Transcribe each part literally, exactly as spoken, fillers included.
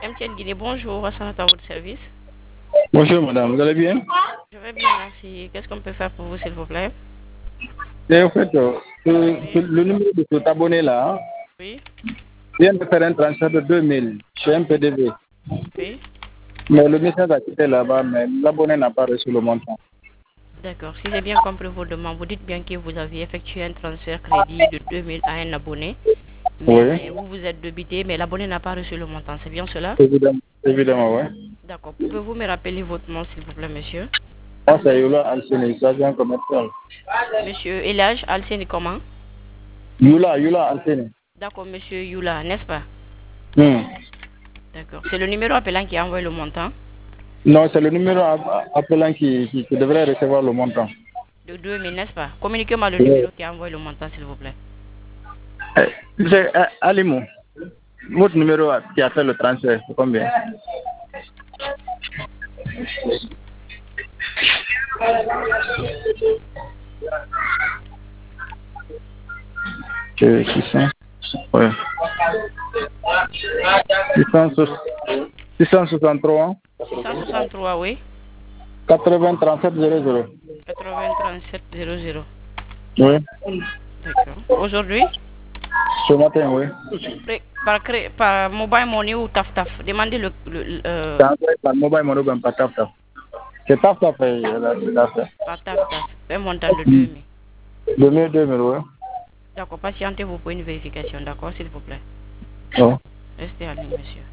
M T N Guinée, bonjour, à votre service. Bonjour madame, vous allez bien? Je vais bien, merci. Qu'est-ce qu'on peut faire pour vous, s'il vous plaît? Et en fait, euh, Oui. le, le numéro de cet abonné-là Oui. vient de faire un transfert de deux mille chez M P D V. Oui. Mais le message a quitté là-bas, mais l'abonné n'a pas reçu le montant. D'accord. Si j'ai bien compris vos demandes, vous dites bien que vous avez effectué un transfert crédit de deux mille à un abonné. Mais Oui, vous vous êtes débité, mais l'abonné n'a pas reçu le montant. C'est bien cela? évidemment, évidemment, oui. D'accord. Pouvez-vous me rappeler votre nom, s'il vous plaît, monsieur? Moi, c'est Yula Alcine, agent commercial. Monsieur Elage Alcine, comment? Yula, Yula Alcine. D'accord, monsieur Yula, n'est-ce pas? Hmm. D'accord. C'est le numéro appelant qui a envoyé le montant Non, c'est le numéro app- appelant qui, qui, qui devrait recevoir le montant. de deux mille, n'est-ce pas? Communiquez-moi le Oui. numéro qui a envoyé le montant, s'il vous plaît. Eh, c'est eh, Alimou, votre numéro a- qui a fait le transfert, c'est combien? C'est six cents. Ouais. six cent soixante-trois six cent soixante-trois, oui. quatre-vingts trente-sept zéro zéro. quatre-vingts trente-sept zéro zéro. Oui. D'accord. Aujourd'hui, Ce matin, oui. pré- par, cré- par mobile money ou taf taf, demandez le, le- le- euh, C'est envoyé par mobile money, ben, pas taf taf. C'est taf taf, eh, la- la- la- par taf taf, un montant de deux mille. deux mille, deux mille, oui. D'accord, patientez-vous pour une vérification, d'accord, s'il vous plaît. Oh. Restez à ligne, monsieur.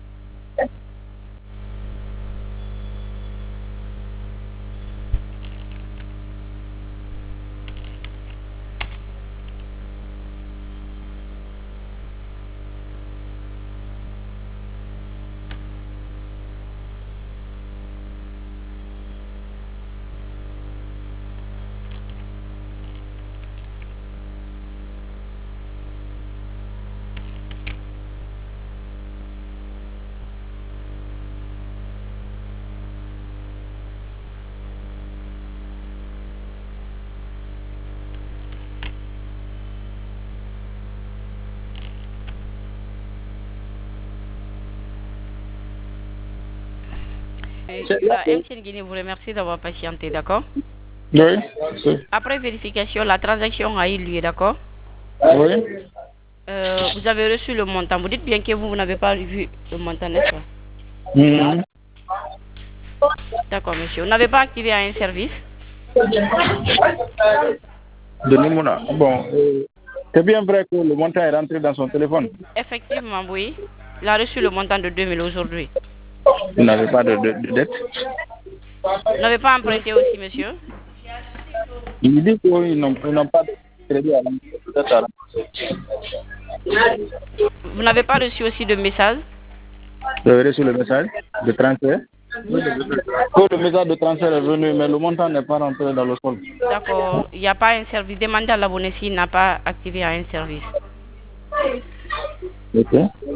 Et, euh, M T N Guinée vous remercie d'avoir patienté, d'accord. Oui. Après vérification, la transaction a eu lieu, d'accord. Oui. Euh, vous avez reçu le montant. Vous dites bien que vous, vous n'avez pas vu le montant, n'est-ce pas? Mhm. D'accord, monsieur. Vous n'avez pas activé un service? Donnez-moi. Bon, euh, c'est bien vrai que le montant est rentré dans son téléphone. Effectivement, oui. Il a reçu le montant de deux mille aujourd'hui. Vous n'avez pas de, de, de dette. Vous n'avez pas emprunté aussi, monsieur? Il dit qu'ils n'ont ils n'ont pas de crédit à rembourser, peut-être à rembourser. Vous n'avez pas reçu aussi de message? Vous avez reçu le message de transfert. Que le message de transfert est venu, mais le montant n'est pas rentré dans le solde. D'accord. Il n'y a pas un service. Demandez à l'abonné s'il n'a pas activé un service. Ok.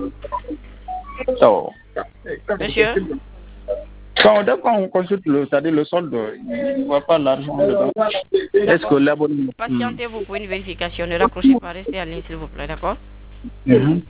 So, Monsieur? quand, quand on consulte le, c'est-à-dire le solde, il ne voit pas l'argent dedans. Est-ce que l'abonné... Patientez-vous pour une vérification. Ne raccrochez pas. Restez en ligne, s'il vous plaît, d'accord? Mhm.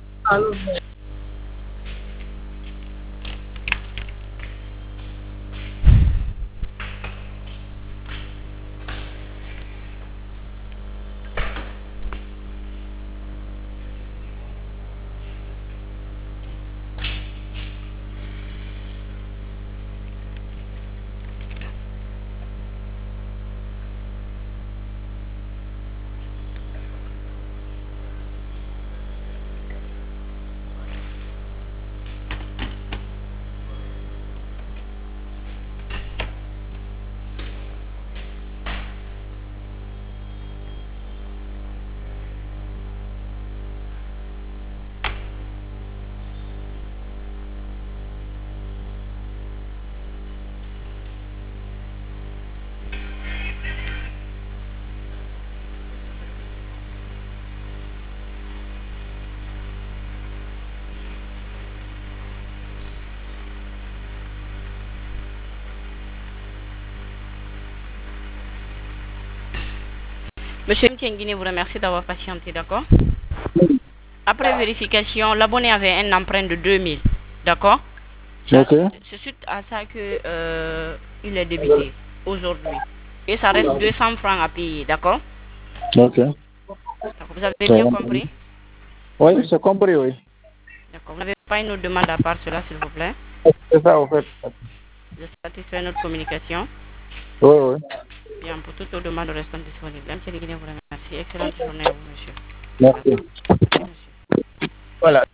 Monsieur M T N Guinée vous remercie d'avoir patienté, d'accord? Après vérification, l'abonné avait un emprunt de deux mille. D'accord? Ok. C'est suite à ça que euh, il est débité aujourd'hui. Et ça reste deux cents francs à payer, d'accord? Ok. Vous avez bien compris? Oui, j'ai compris, oui. D'accord. Vous n'avez pas une autre demande à part cela, s'il vous plaît? C'est ça, au fait. Vous êtes satisfait de notre communication? Oui, oui. Bien, pour toutes nos demandes restantes disponibles. M. Guinée vous remercie. Excellente journée à vous, monsieur. Merci. Merci, monsieur. Voilà.